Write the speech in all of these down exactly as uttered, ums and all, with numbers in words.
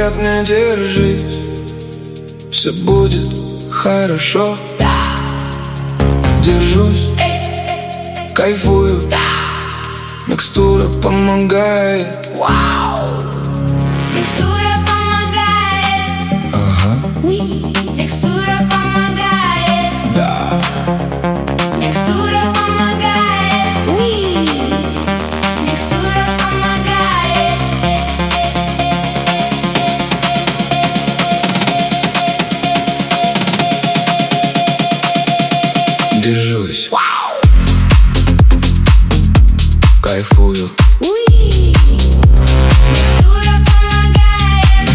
Говорят мне, держись, все будет хорошо. Держусь, кайфую, микстура помогает. Микстура помогает. Ага, Микстура помогает. да. Микстура помогает. Микстура помогает. Держусь, кайфую. Микстура помогает.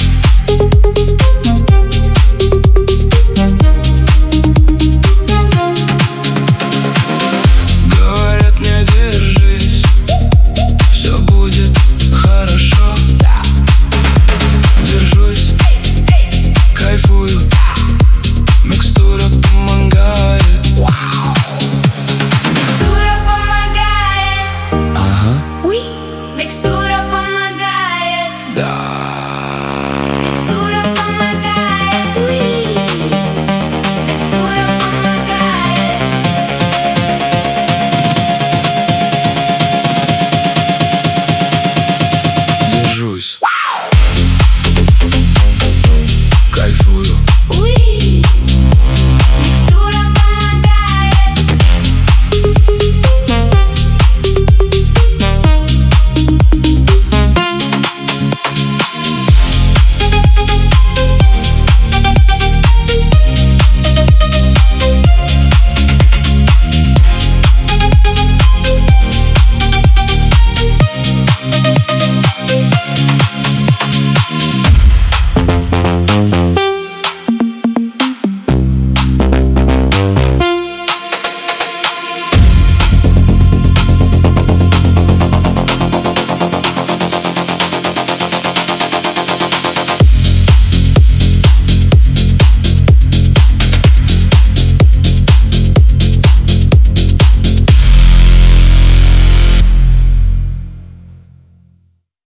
Говорят мне, держись, все будет хорошо. Держусь, кайфую, микстура помогает. Микстура помогает. Ага, Микстура помогает. да.